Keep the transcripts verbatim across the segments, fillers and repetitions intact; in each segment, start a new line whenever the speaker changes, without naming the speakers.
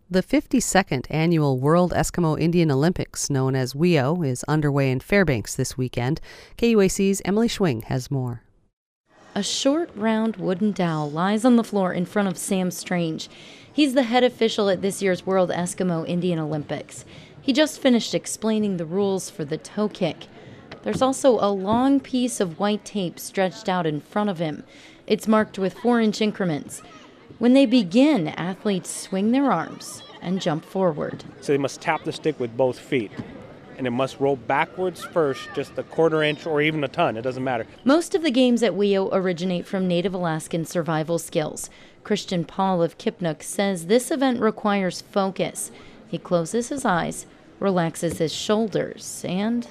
The fifty-second Annual World Eskimo Indian Olympics, known as W E O, is underway in Fairbanks this weekend. K U A C's Emily Schwing has more.
A short, round wooden dowel lies on the floor in front of Sam Strange. He's the head official at this year's World Eskimo Indian Olympics. He just finished explaining the rules for the toe kick. There's also a long piece of white tape stretched out in front of him. It's marked with four-inch increments. When they begin, athletes swing their arms and jump forward.
So they must tap the stick with both feet, and it must roll backwards first, just a quarter inch or even a ton, it doesn't matter.
Most of the games at W E O originate from Native Alaskan survival skills. Christian Paul of Kipnuk says this event requires focus. He closes his eyes, relaxes his shoulders, and...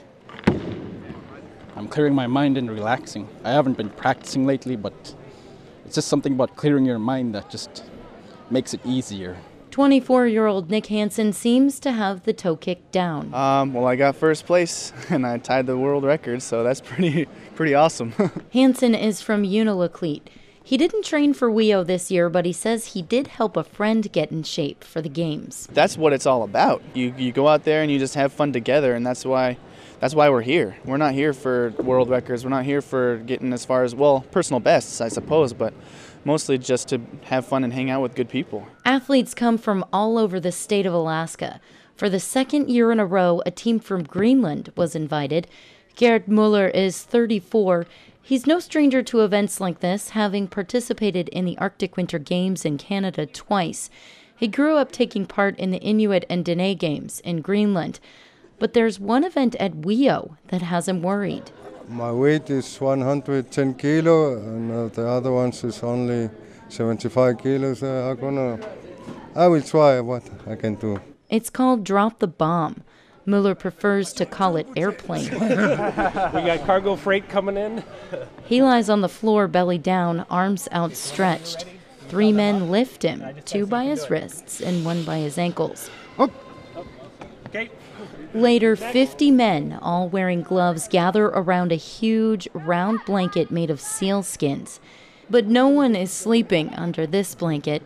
I'm clearing my mind and relaxing. I haven't been practicing lately, but it's just something about clearing your mind that just makes it easier.
twenty-four-year-old Nick Hansen seems to have the toe kick down.
Um, well, I got first place, and I tied the world record, so that's pretty pretty awesome.
Hansen is from Unalakleet. He didn't train for W E O this year, but he says he did help a friend get in shape for the games.
That's what it's all about. You you go out there and you just have fun together, and that's why that's why we're here. We're not here for world records. We're not here for getting as far as, well, personal bests, I suppose, but mostly just to have fun and hang out with good people.
Athletes come from all over the state of Alaska. For the second year in a row, a team from Greenland was invited. Gerd Muller is thirty-four. He's no stranger to events like this, having participated in the Arctic Winter Games in Canada twice. He grew up taking part in the Inuit and Dene Games in Greenland. But there's one event at W E O that has him worried.
My weight is one hundred ten kilo, and uh, the other ones is only seventy-five kilos. Uh, I'm gonna, I will try what I can do.
It's called Drop the Bomb. Muller prefers to call it airplane.
We got cargo freight coming in.
He lies on the floor, belly down, arms outstretched. Three men lift him, two by his wrists and one by his ankles.
Up. Okay.
Later, fifty men, all wearing gloves, gather around a huge, round blanket made of seal skins. But no one is sleeping under this blanket.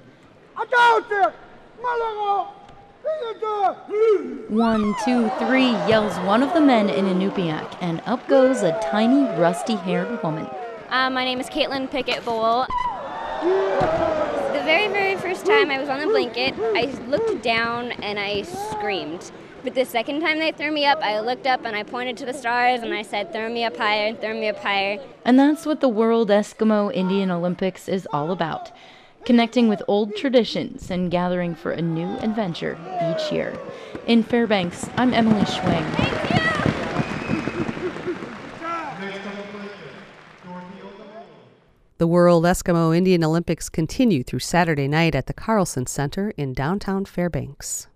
One, two, three, yells one of the men in Inupiaq, and up goes a tiny, rusty-haired woman.
Uh, my name is Caitlin Pickett Bowl. The very, very first time I was on the blanket, I looked down and I screamed. But the second time they threw me up, I looked up and I pointed to the stars and I said, throw me up higher, throw me up higher.
And that's what the World Eskimo Indian Olympics is all about. Connecting with old traditions and gathering for a new adventure each year. In Fairbanks, I'm Emily Schwing.
The World Eskimo Indian Olympics continue through Saturday night at the Carlson Center in downtown Fairbanks.